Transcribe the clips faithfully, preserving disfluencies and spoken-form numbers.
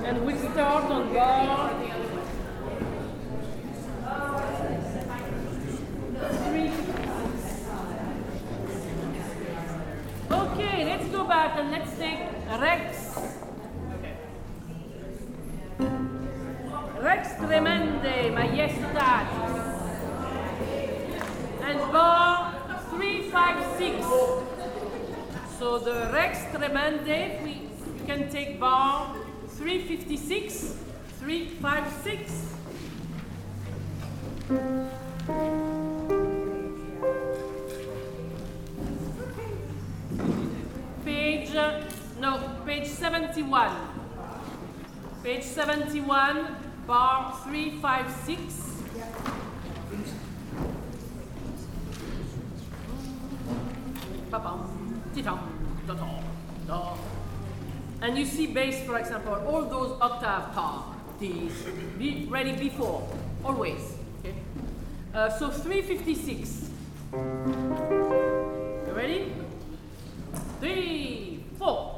And we start on bar three. Okay, let's go back and let's take Rex. Rex tremende majestatis. And bar three five six. So the Rex tremende, we you can take bar three fifty-six, three five six. Page, uh, no, page seventy-one. Page seventy-one, bar three five six. And you see bass, for example, all those octave tar, these, be ready before, always. Okay? Uh, so three fifty-six. You ready? Three, four.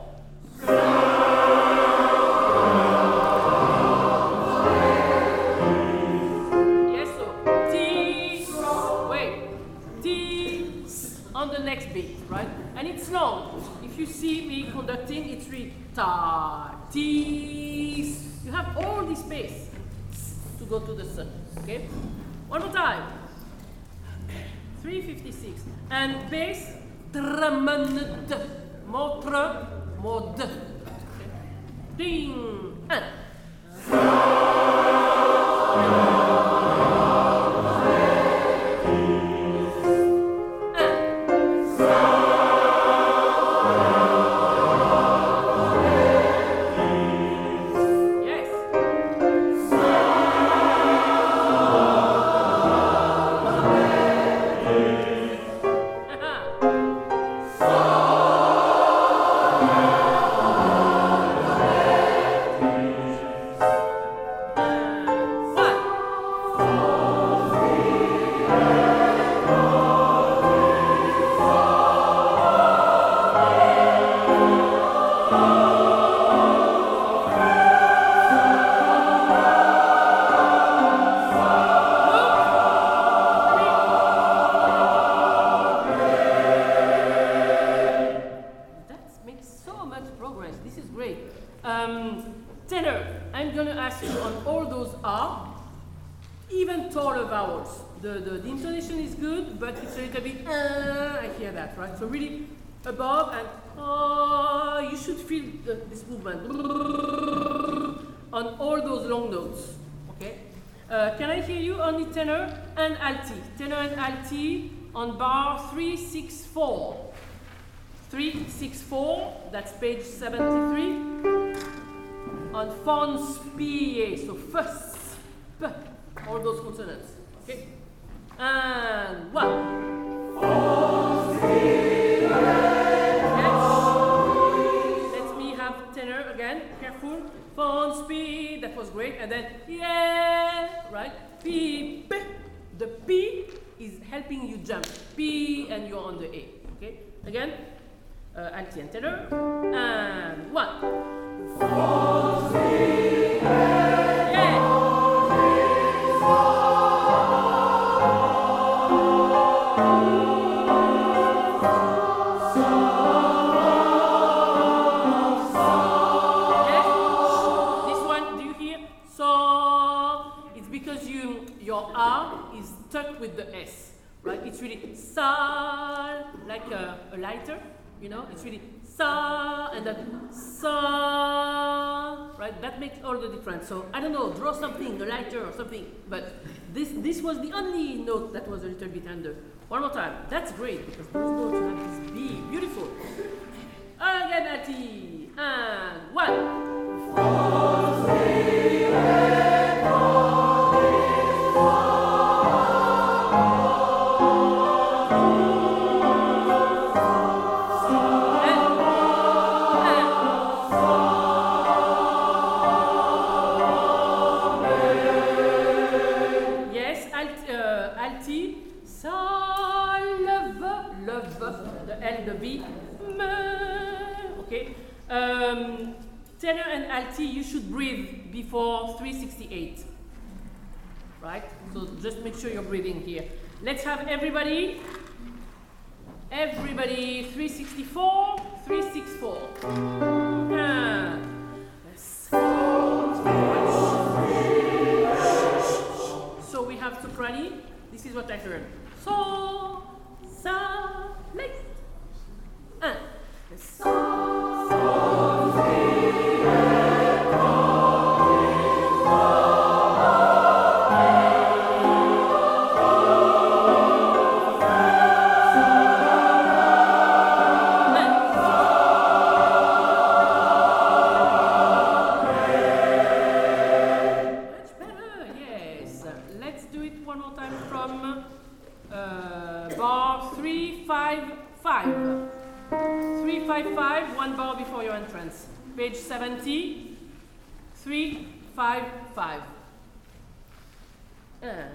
Yes, so T, wait, T on the next beat, right? And it's long. If you see me conducting, it's really ta, T. You have all this space to go to the sun, okay? One more time. three fifty-six. And bass, tremende, motre, mod. Okay. Ding, and. So really above and uh, you should feel the, this movement on all those long notes. Okay. Uh, can I hear you on the tenor and alti? Tenor and alti on bar three six four. three six four. That's page seventy-three. On fons pie. So first, p, all those consonants. Okay. And one. Let me have tenor again, careful. Fon, speed, that was great. And then, yeah, right? P, P. The P is helping you jump. P, and you're on the A. Okay? Again, uh, alti and tenor. And one. Fon, speed, yeah. Stuck with the S, right? It's really sa, like a, a lighter, you know? It's really sa, and then sa, right? That makes all the difference. So, I don't know, draw something, a lighter or something, but this, this was the only note that was a little bit under. One more time. That's great, because those notes you have this B. Beautiful. Again, Ati. And one. Four, three, eight, four, the L, the V, okay. Um, tenor and alti, you should breathe before three sixty-eight. Right? So just make sure you're breathing here. Let's have everybody, everybody, three sixty-four, three sixty-four. Ah. So we have soprani. This is what I heard. So, sa, late. Un. So, so, page seventy, three, five, five. And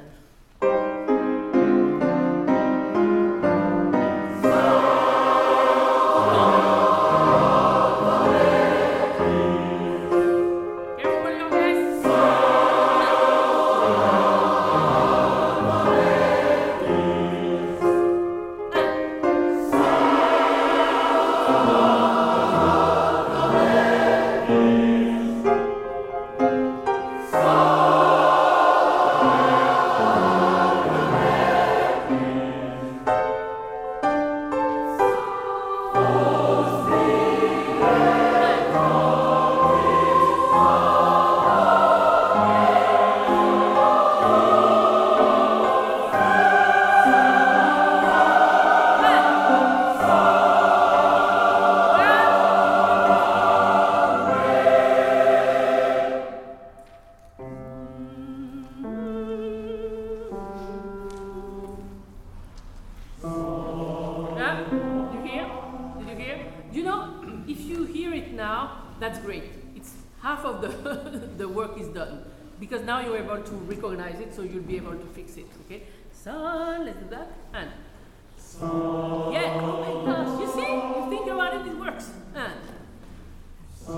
because now you're able to recognize it, so you'll be able to fix it, okay? So, let's do that, and so. Yeah, oh my gosh, you see? You think about it, it works. And so.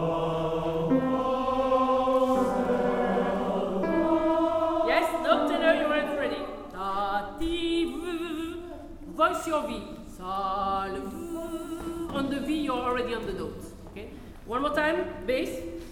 Yes, no, tenor, you weren't ready. Ta, ti, v, voice your V. Sol, v. On the V, you're already on the notes, okay? One more time, bass.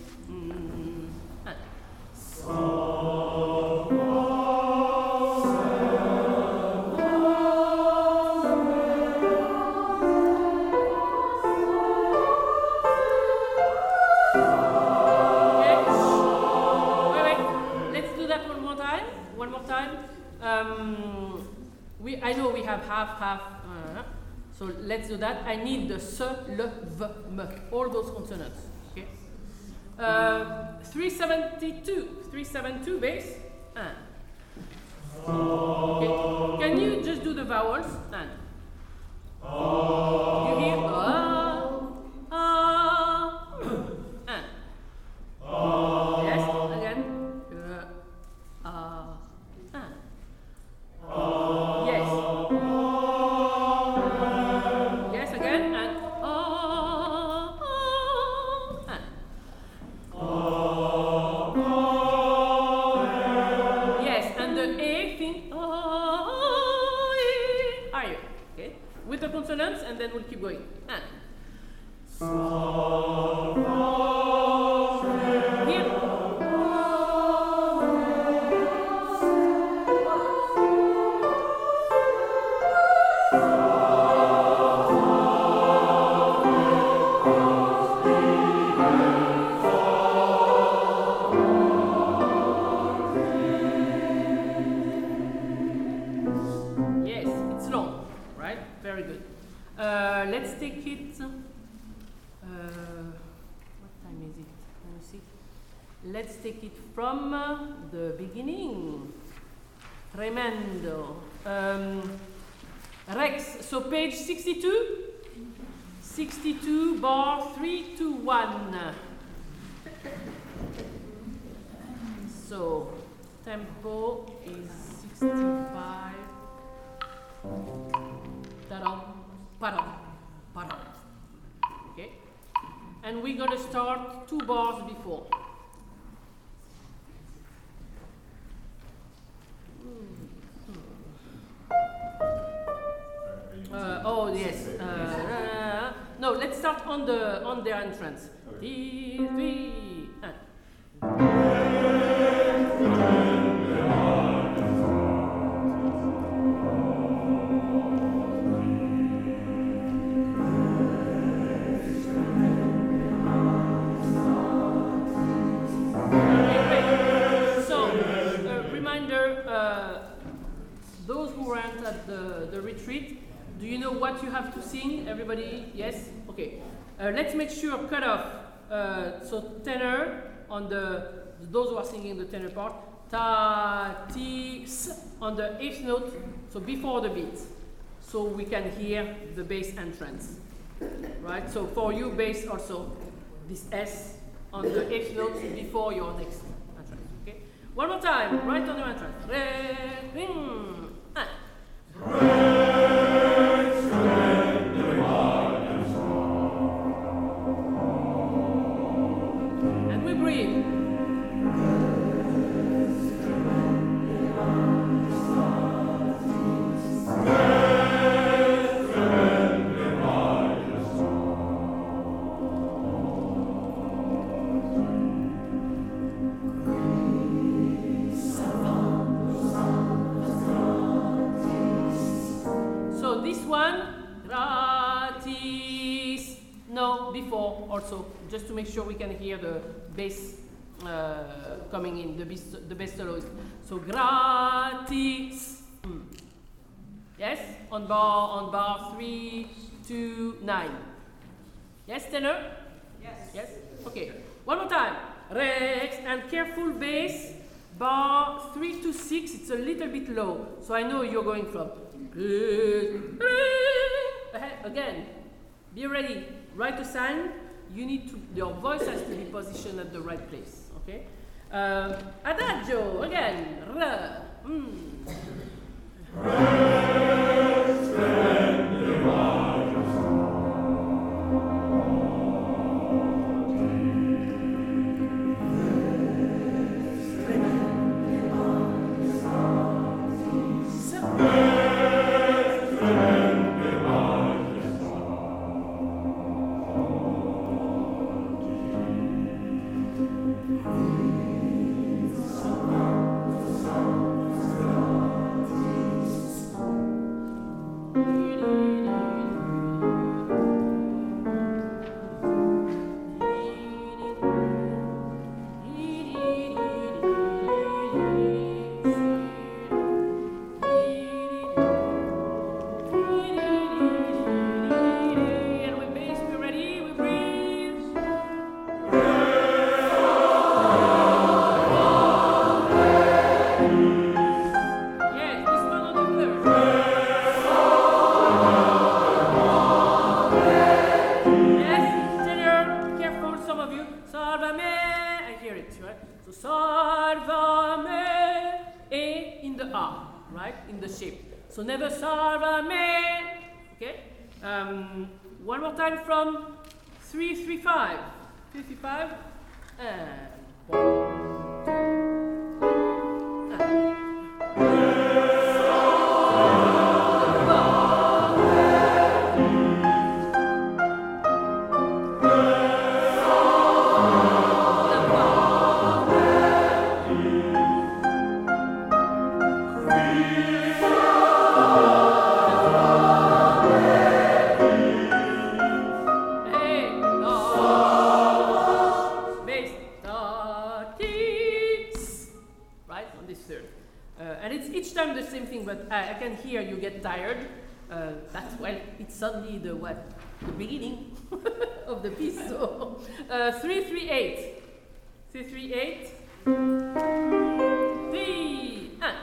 Um, we, I know we have half, half, uh, so let's do that. I need the s, l, v, m, all those consonants, okay? Uh, three seventy-two, three seventy-two bass, and. Okay. Can you just do the vowels, and. You hear, ah, ah, and. Yes, again, uh, ah. Yes. Yes, again, and ah, ah, and. Yes, and the A thing, ah, higher, okay? With the consonants, and then we'll keep going. And. Here. Very good. Uh, let's take it. Uh, what time is it? Let me see. Let's take it from uh, the beginning. Tremendo. Um, Rex. So page sixty-two. sixty-two bar three two one. So tempo is sixty-five. Ta-dum, pa-dum, pa-dum. Okay? And and we're going to start two bars before. Uh, oh yes. Uh, no, let's start on the on the entrance. Three, three, and. Those who weren't at the, the retreat, do you know what you have to sing? Everybody? Yes? Okay. Uh, let's make sure cut off. Uh, so tenor on the, those who are singing the tenor part. Ta, ti, s on the eighth note, so before the beat. So we can hear the bass entrance. Right? So for you, bass also, this S on the eighth note before your next entrance. Okay? One more time, right on your entrance. Re, ring. Ah. And we breathe. Before also, just to make sure we can hear the bass uh, coming in, the bass, the bass soloist. So gratis. Mm. Yes, on bar on bar three, two, nine. Yes, tenor. Yes. Yes. Okay. One more time. Rex and careful bass. Bar three to six. It's a little bit low, so I know you're going from. Again. Be ready. Right to sign, you need to, your voice has to be positioned at the right place, okay? Um, adagio, again, re, mm. So never salva me. Okay. Um, one more time from three three five. Three three five. And one, two, and. But I, I can hear you get tired. Uh, that's well, it's only the what? The beginning of the piece. So uh, three three eight. Three three eight. Three and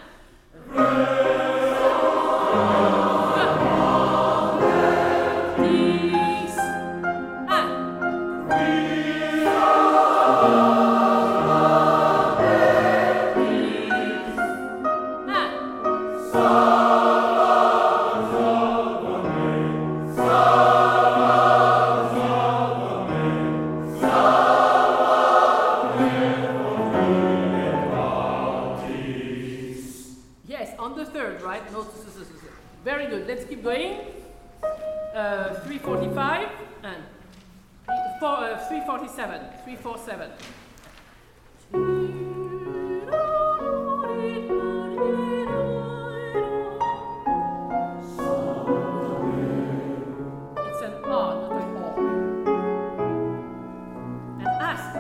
keep going. Uh, three forty-five and four, uh, three forty-seven. three forty-seven. It's an R, not an O. And ask.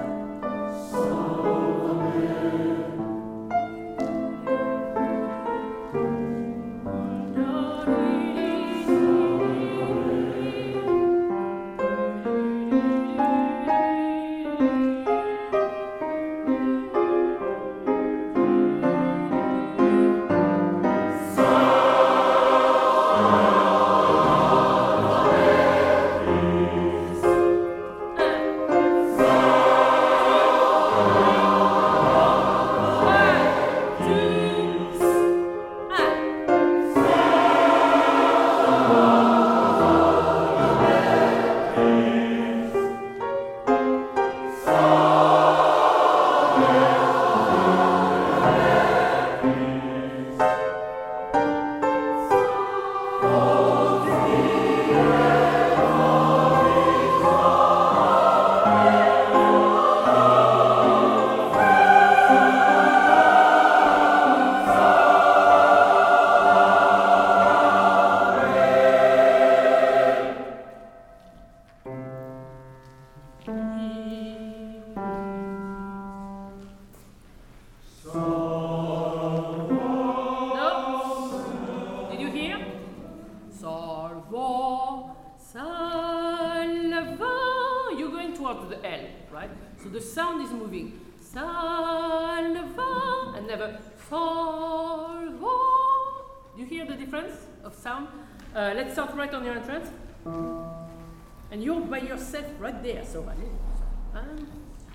Right there, so I need um,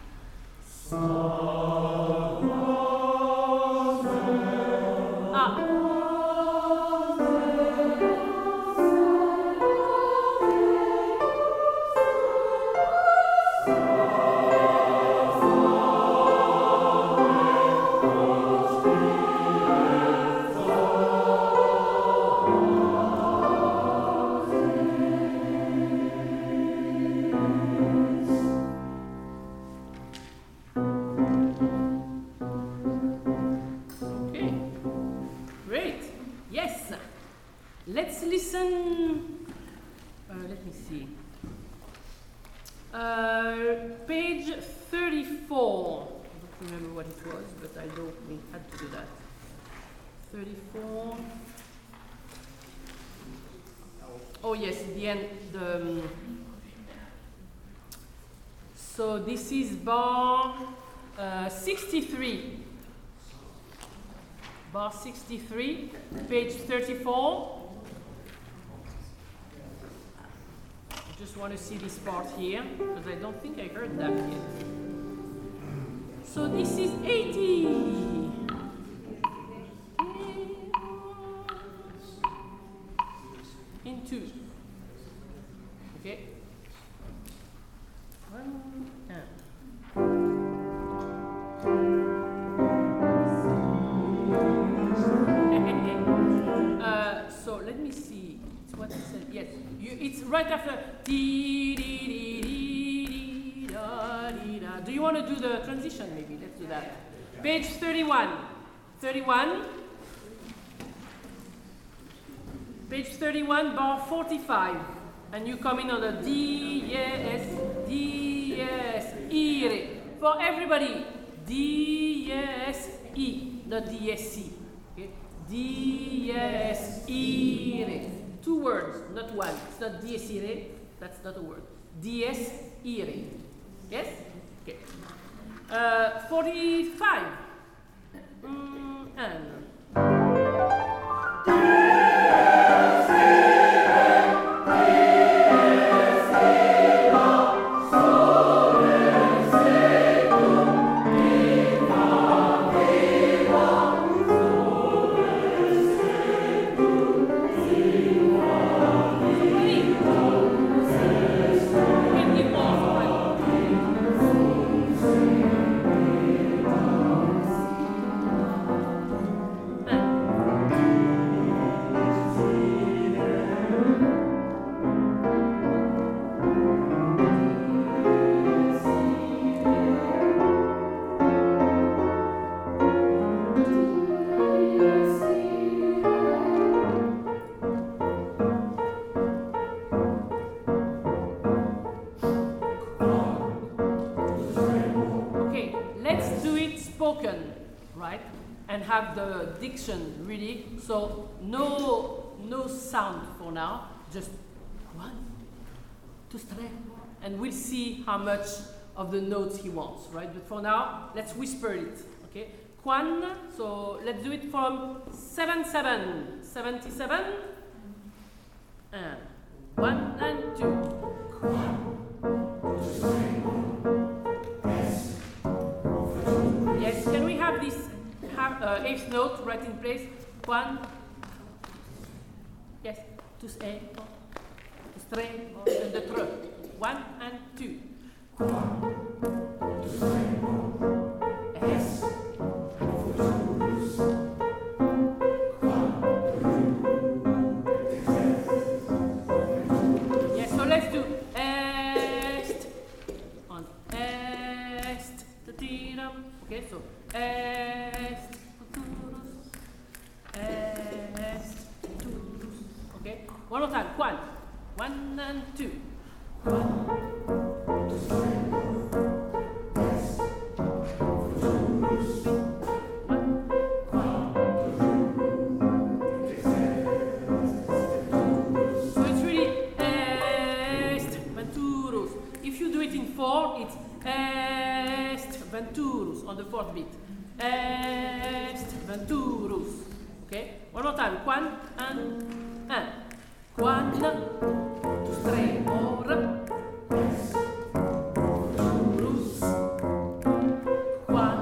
ah. thirty-four. Oh yes, the end. The, um, so this is bar uh, sixty-three. Bar sixty-three, page thirty-four. I just want to see this part here, because I don't think I heard that yet. So this is eighty. In two. Okay. One and. uh, so let me see. It's what it said. Yes, you, it's right after. Dee, dee, dee, dee, dee, da, dee, da. Do you want to do the transition? Maybe let's do that. Page thirty-one. thirty-one. Page thirty-one, bar forty-five, and you come in on the D, yes, D, yes, ire. For everybody, D, yes, I, not D, yes, C. Okay? D, yes, ire. Two words, not one. It's not D, yes, ire. That's not a word. D, yes, ire. Yes? Okay. Uh, forty-five. Mm, and. Uh. spoken, right? And have the diction really. So no, no sound for now. Just one, two, three, and we'll see how much of the notes he wants, right? But for now, let's whisper it, okay? Quan, so let's do it from seven seven, seventy-seven, and one and two. Yes, can we have this have, uh, eighth note right in place? One, yes, two, eight, two, three, and the tre. One and two. S. Yes, so let's do est on est. Okay, so est est. Okay, one more time. One, one and two. It's est venturus on the fourth beat. Est venturus. Okay? One more time. Quan and and. Quan to tremor. Venturus. Quan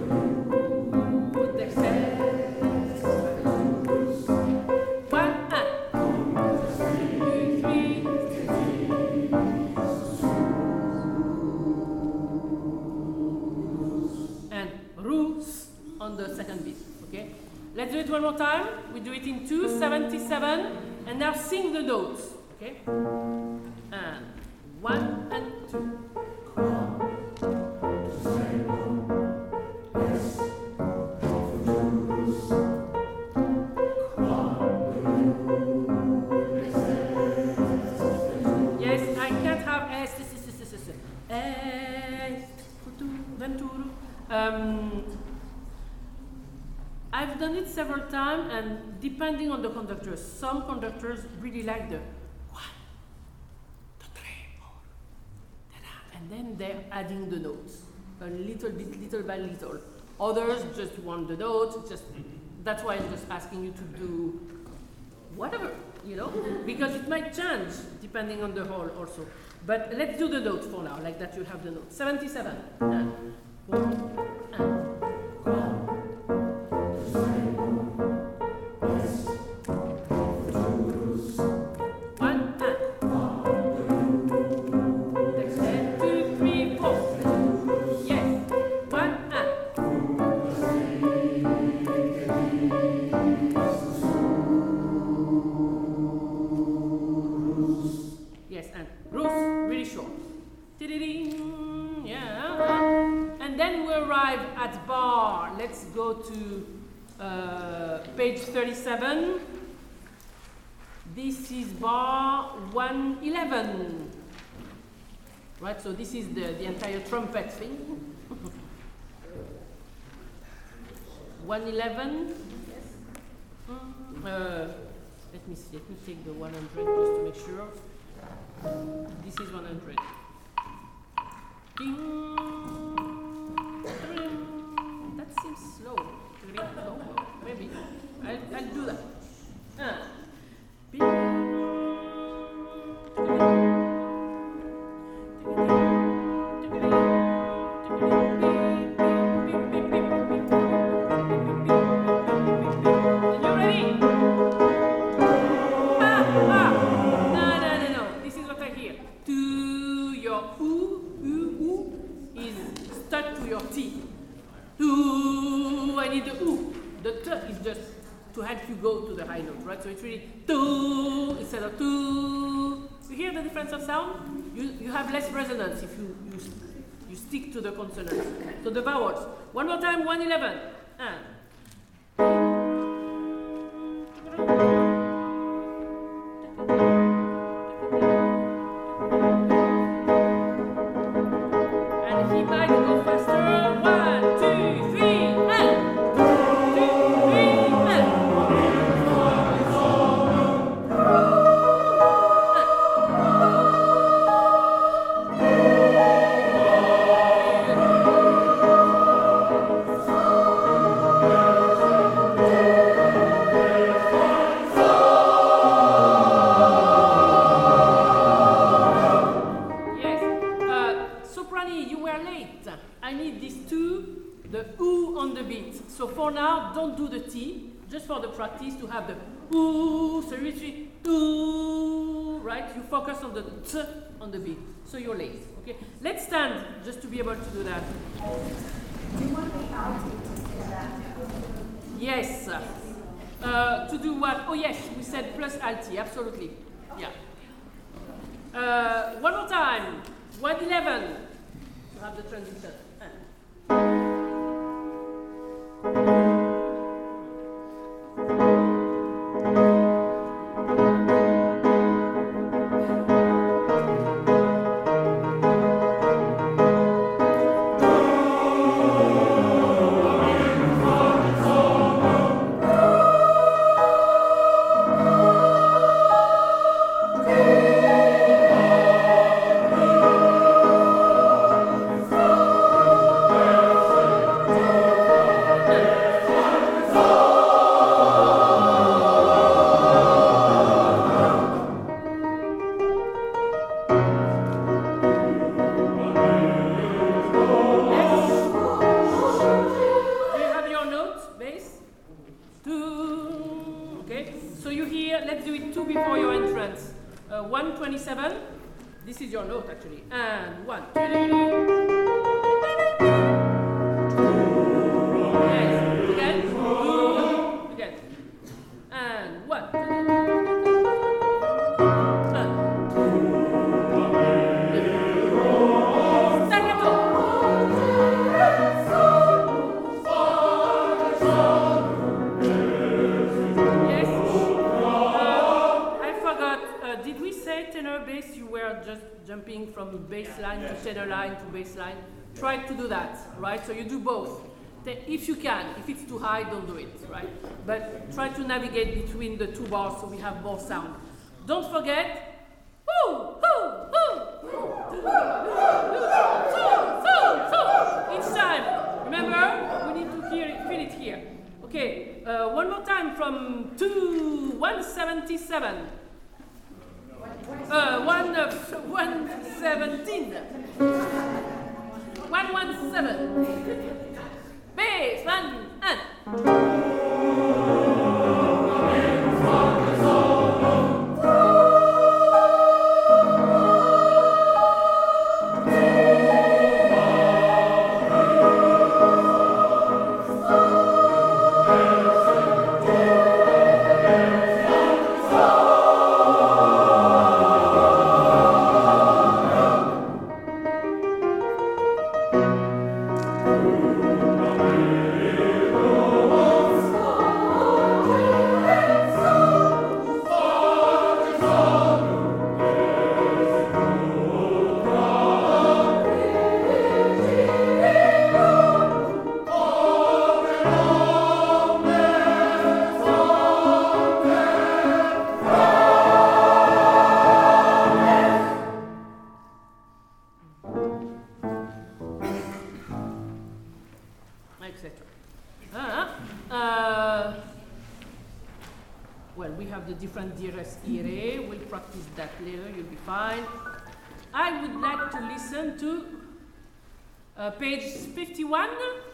de est. Quan and. Three. On the second beat, okay? Let's do it one more time. We do it in two seventy-seven, and now sing the notes, okay? And one and two. Yes, I can't have S. S. Venturu. Um. I've done it several times, and depending on the conductors, some conductors really like the one, the three, four, and then they're adding the notes a little bit, little by little. Others just want the notes. Just that's why I'm just asking you to do whatever, you know, because it might change depending on the whole also. But let's do the notes for now, like that. You have the notes. seventy-seven. And one, and let's go to uh, page thirty-seven. This is bar one eleven. Right, so this is the, the entire trumpet thing. one eleven. Yes. Uh, let me see, let me take the one hundred just to make sure. This is one hundred. Ding. That seems slow. slow. Maybe. I'll, I'll do that. Ah. So it's really do instead of do. You hear the difference of sound? You you have less resonance if you you, you stick to the consonants. So the vowels. One more time. one eleven. And. And he might go faster. One, two, three. don't do the T, just for the practice to have the ooh, so you see, ooh, right? You focus on the T on the beat, so you're late, okay? Let's stand just to be able to do that. Do you want the alti to do that? Yes. Uh, to do what? Oh yes, we said plus alti, absolutely. Yeah. Uh, one more time. one eleven. To have the transition. This is your note actually. And one, two, yes, again, two, again, and one, two, and staccato. Yes. Uh, I forgot. Uh, did we say tenor bass? You were just jumping from bass line to tenor line to bass line. Try to do that, right? So you do both. If you can. If it's too high, don't do it, right? But try to navigate between the two bars so we have both sound. Don't forget, woo, woo, woo, each time. Remember, we need to hear it, feel it here. Okay, uh, one more time from two, one seventy-seven. Uh, one, uh, one seventeen. One one seven. Bass, one, and. Different dies irae. We'll practice that later, you'll be fine. I would like to listen to uh, page fifty-one.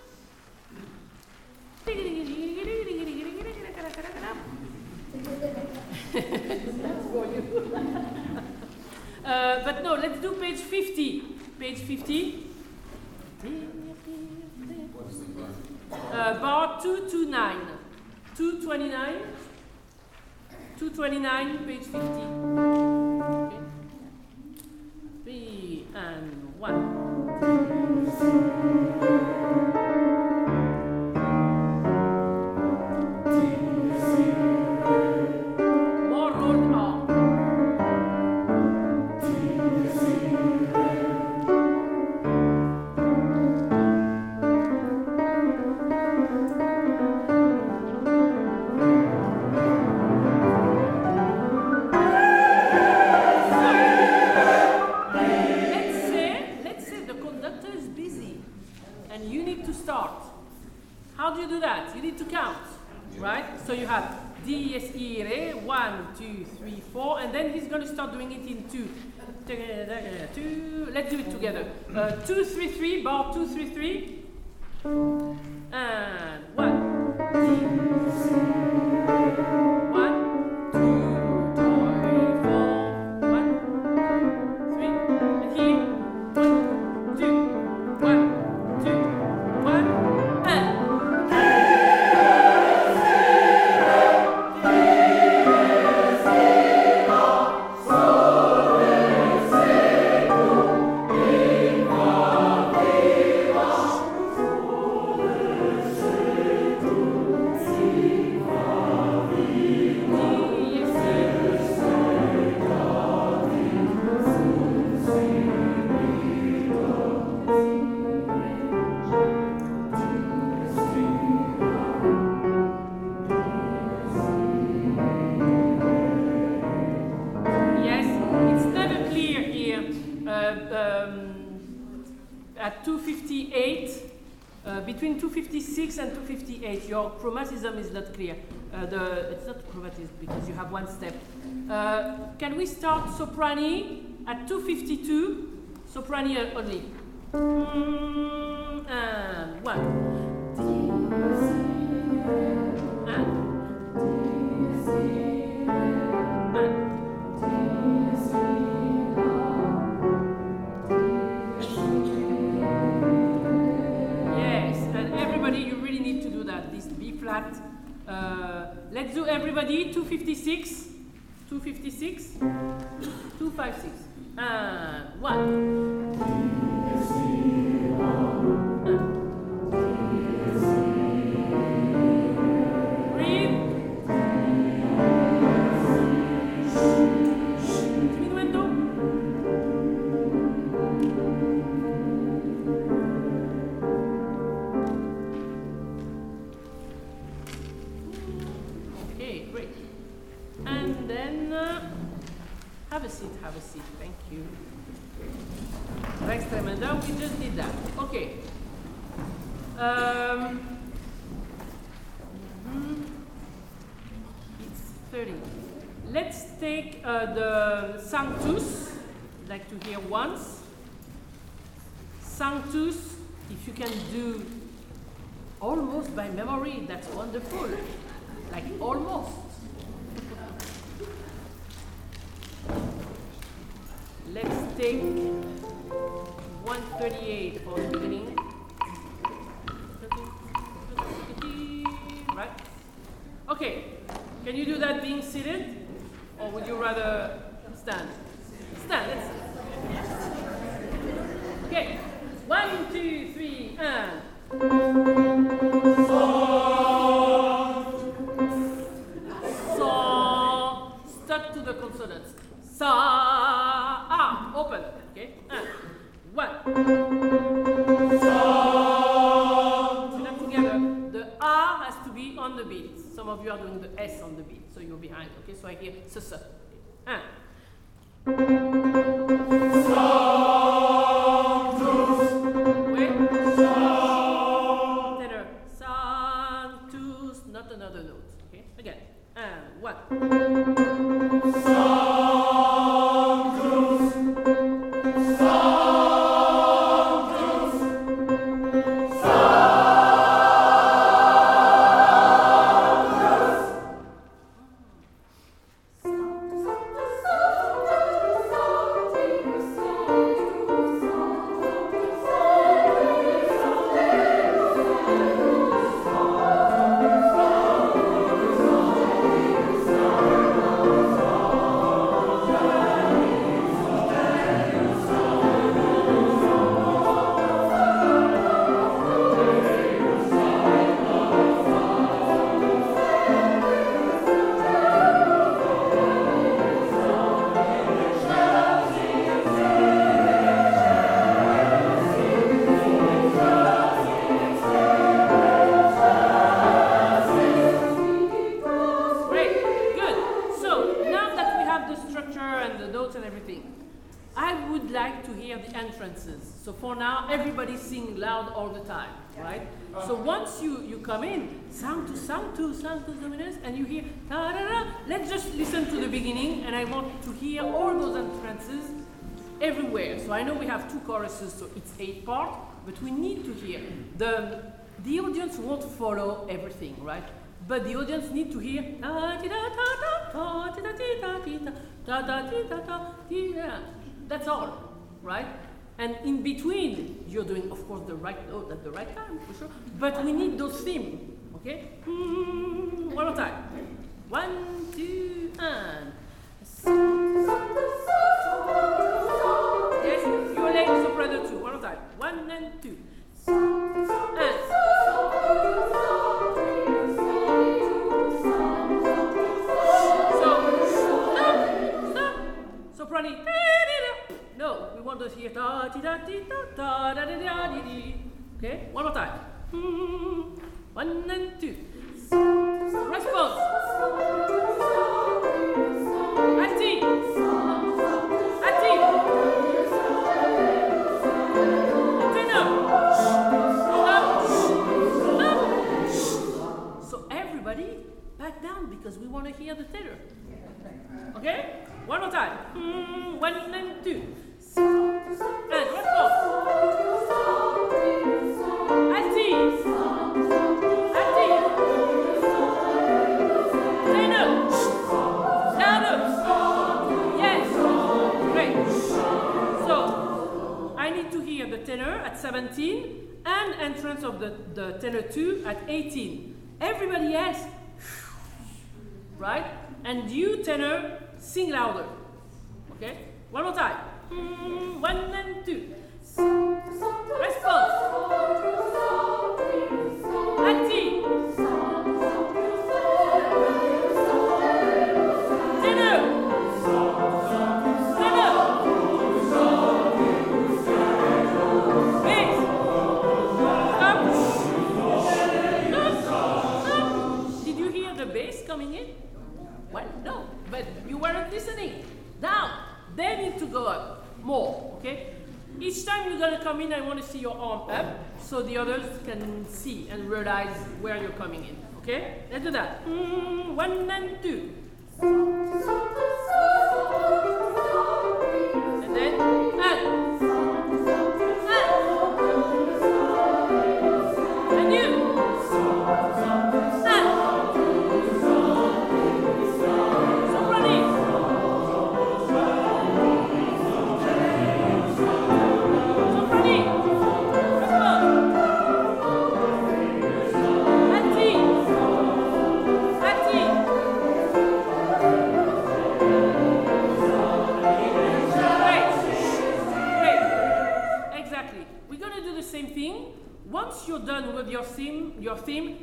uh, but no, let's do page fifty. Page fifty. Uh, bar two twenty-nine. two twenty-nine. two twenty-nine, page fifty. Okay. Three and one. More rolled R. How do you do that? You need to count, right? So you have dies irae, one, two, three, four, and then he's going to start doing it in two. Two. Let's do it together. Uh, two, three, three, bar two, three, three, and one. Between two fifty-six and two fifty-eight, your chromatism is not clear. Uh, the, it's not chromatism because you have one step. Uh, can we start soprani at two fifty-two? Soprani only. Mm, and one. And. And. You really need to do that, this B flat. Uh, let's do everybody, two fifty-six, two fifty-six, two fifty-six, and one. And. Breathe. Diminuendo. And then, uh, have a seat, have a seat, thank you. Rex Tremenda, we just did that. Okay. Um, mm-hmm. It's thirty. Let's take uh, the Sanctus, I'd like to hear once. Sanctus, if you can do almost by memory, that's wonderful. Like almost. Let's take one thirty-eight for the beginning. Right? Okay. Can you do that being seated? Or would you rather stand? Stand, let's see. Okay. One, two, three, and. So, stuck to the consonants. Sa, ah, open, okay, and one. Sa. Put them together. The ah has to be on the beat. Some of you are doing the S on the beat, so you're behind, okay? So I hear s, s, and. Sanctus. Wait. Tenor. Sanctus, not another note, okay? Again, and one. So for now, everybody sing loud all the time, right? So once you, you come in, Sanctus, Sanctus, Sanctus Dominus, and you hear ta-da-da, let's just listen to the beginning, and I want to hear all those entrances everywhere. So I know we have two choruses, so it's eight parts, but we need to hear the the audience won't follow everything, right? But the audience need to hear ta ti da ta ta ta ti da ti da ti da ta ta ti da ta ti da. That's all, right? And in between, you're doing, of course, the right note at the right time, for sure. But we need those themes, okay? Mm, one more time. One, two, and. Yes, you're late, soprano two. One more time. One and two. And. Soprani. No, we want to hear da di da di da da da da da di di. Okay, one more time. Mm, one and two. Response. Active. Active. Tenor. Up. Up. So everybody back down because we want to hear the tenor. Okay? One more time. Mm, one and two. And response. Active. Active. Tenor. Louder. Yes. Great. So, I need to hear the tenor at seventeen and entrance of the, the tenor two at eighteen. Everybody else, right? And you, tenor, sing louder. Okay? One more time. Mm, one and two. Response. Active. Tenor. Tenor. Bass. Up. Up. Up. Did you hear the bass coming in? Well, no, but you weren't listening. Down. They need to go up more, okay? Each time you're gonna come in, I want to see your arm up so the others can see and realize where you're coming in, okay? Let's do that. Mm, one and two. And then, and. And. And you. Once you're done with your theme, your theme,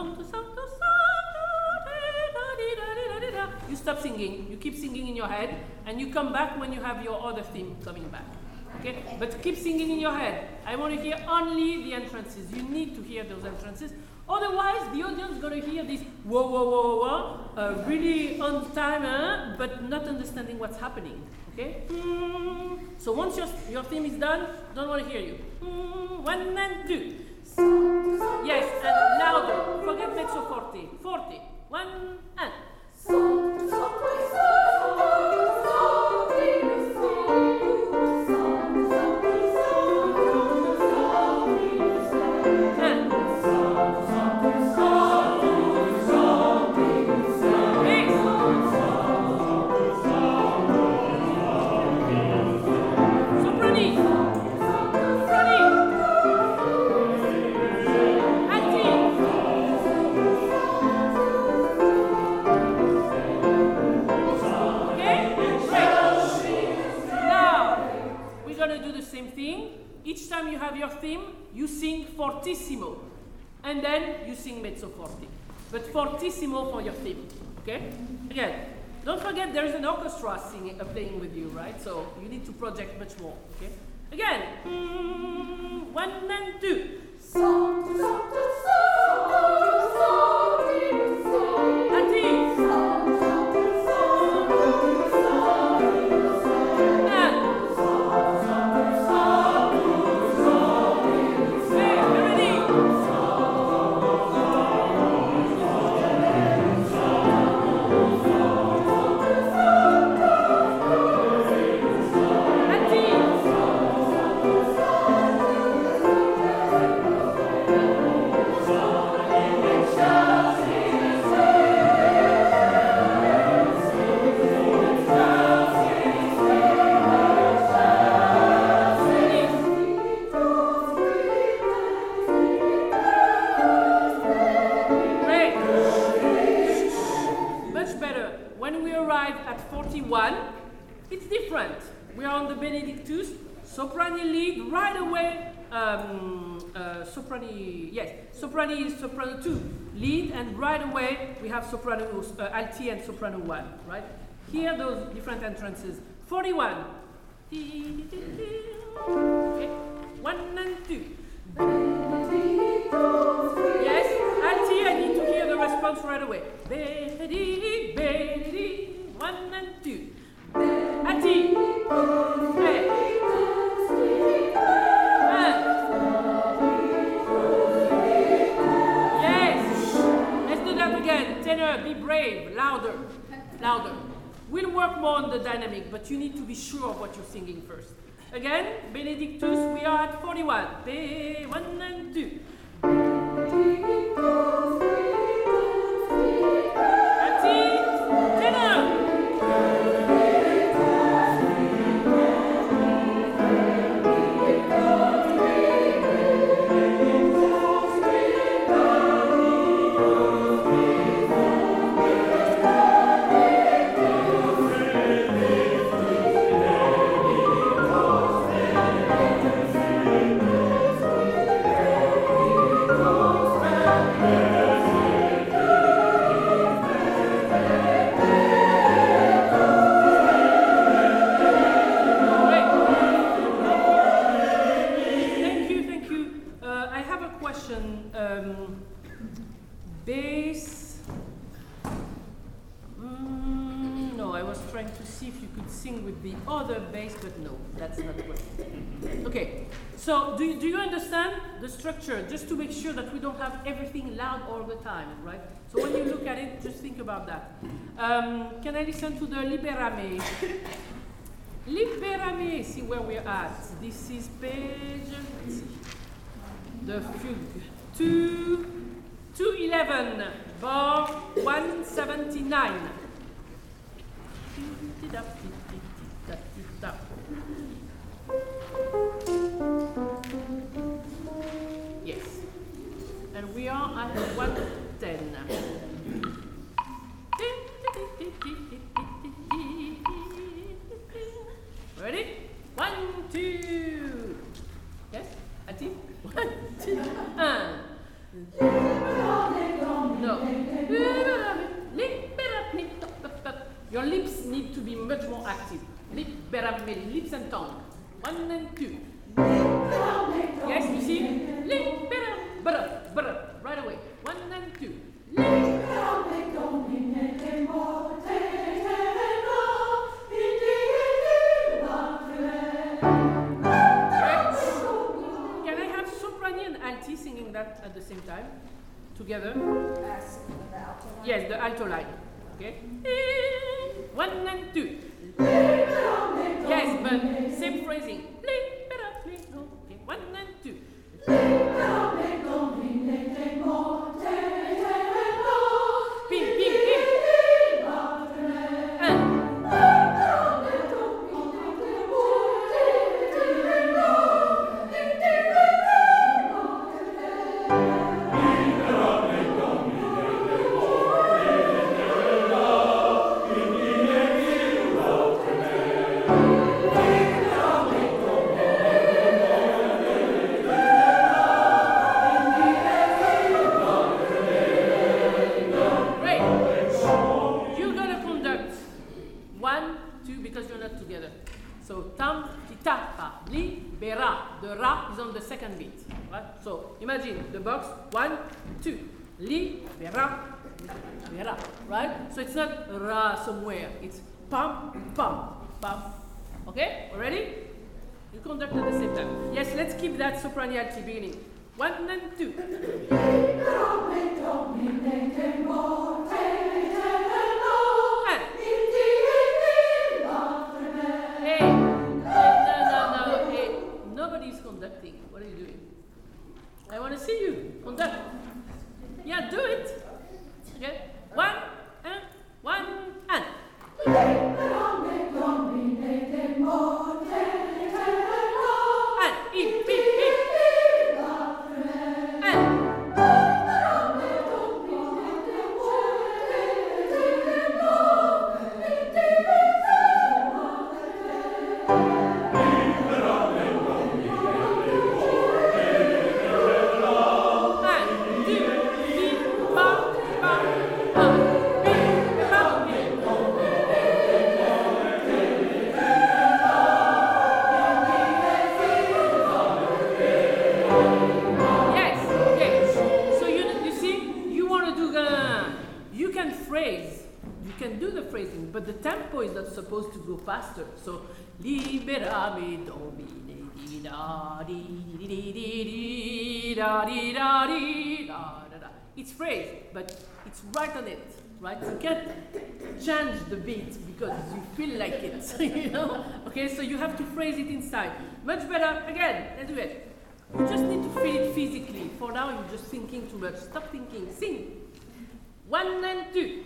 you stop singing, you keep singing in your head, and you come back when you have your other theme coming back. Okay? But keep singing in your head. I want to hear only the entrances. You need to hear those entrances. Otherwise, the audience is going to hear this whoa, whoa, whoa, whoa, uh, really on timer, but not understanding what's happening. Okay? Mm. So once your, your theme is done, don't want to hear you. Mm. One and two. Yes, and louder. Forget mezzo forte. Forte. One and. Each time you have your theme, you sing fortissimo, and then you sing mezzo forte. But fortissimo for your theme, okay? Again, don't forget there is an orchestra singing, uh, playing with you, right? So you need to project much more, okay? Again, mm, one and two. we are on the Benedictus. Soprani lead right away. Um, uh, soprani, yes, soprani is soprano two lead, and right away we have soprano uh, alti and soprano one. Right here, those different entrances. forty-one. Okay, one and two. Yes, alti. I need to hear the response right away. Benedi, benedi, one and two. Alti. Hey. Again, tenor, be brave, louder, louder. We'll work more on the dynamic, but you need to be sure of what you're singing first. Again, Benedictus, we are at forty-one. Be one and two. Alti, tenor. Bass. Mm, no, I was trying to see if you could sing with the other bass, but no, that's not working. Okay, so do you, do you understand the structure? Just to make sure that we don't have everything loud all the time, right? So when you look at it, just think about that. Um, can I listen to the Liberame? Liberame, see where we're at. This is page, let's see, the fugue. Two. two eleven, bar one seventy-nine. Yes. And we are at one ten. Ready? One, two. Yes? Ati? One, two, un. No. Your lips need to be much more active. Liberame, lips and tongue. One and two. Yes, you see? Liberame, butter, butter, right away. One and two. Can I have soprani and alti singing that at the same time? Together? Yes, the alto line. Okay? One and two. Yes, but same phrasing. Okay, one and two. Ping, ping, ping. Second beat, right? So imagine the box, one, two, li, vera, vera, right? So it's not ra somewhere, it's pam, pam, pam. Okay, ready? You conduct at the same time. Yes, let's keep that soprani alti beginning. One and two. Nobody's conducting. What are you doing? I want to see you conduct. Yeah, do it. Okay. One and one and. And in, in, in. And. faster. So, liberami domine di da di di di di di da di da di da da da. It's phrased, but it's right on it, right? You can't change the beat because you feel like it, you know? Okay, so you have to phrase it inside. Much better, again, let's do it. You just need to feel it physically. For now, you're just thinking too much. Stop thinking, sing. One and two.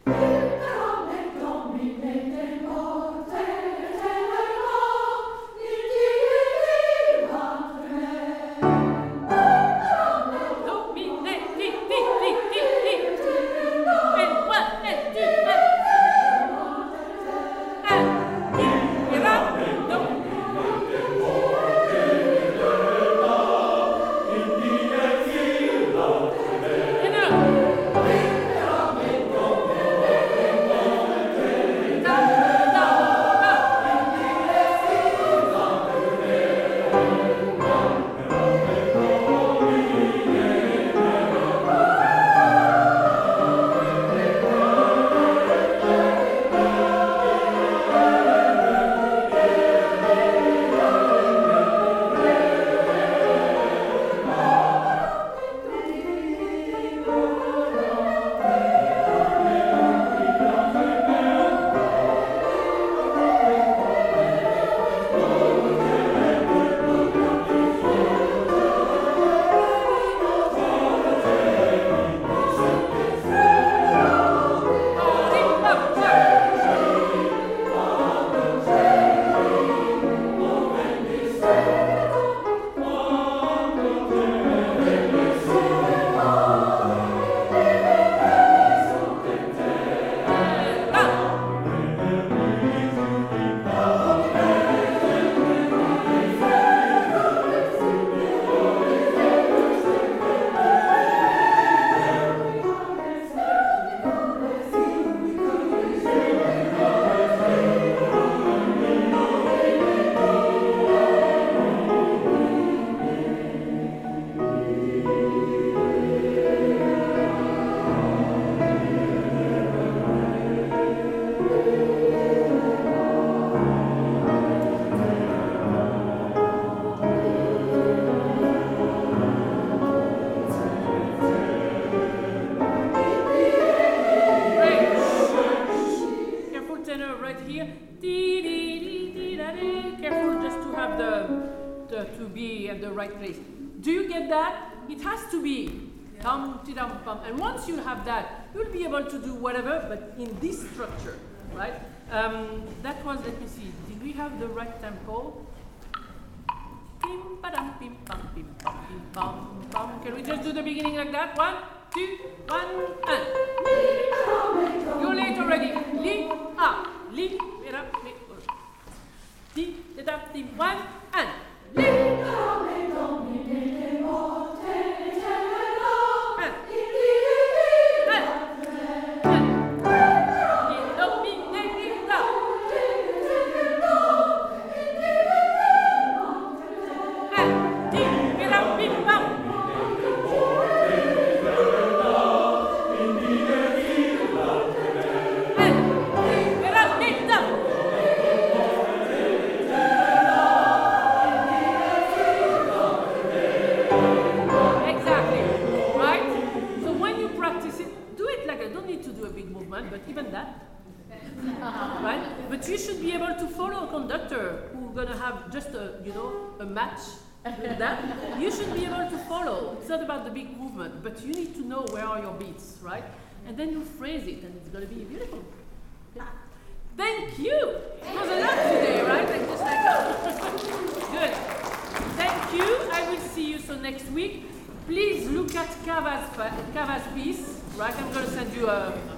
And once you have that, you'll be able to do whatever, but in this structure, right? Um, that was, let me see, did we have the right tempo? Pim, padam, pim, pam, pim, pam, pim, pam, pam. Can we just do the beginning like that? One, two, one, and. You're late already. Li, ah, li, mira, mi, ti, da, ti, one, and. Li, just a, you know, a match with that, you should be able to follow. It's not about the big movement, but you need to know where are your beats, right? And then you phrase it, and it's going to be beautiful. Yeah. Thank you! It was a lot today, right? Like just like that. Good. Thank you. I will see you so next week. Please look at Kava's, Kava's piece, right? I'm going to send you a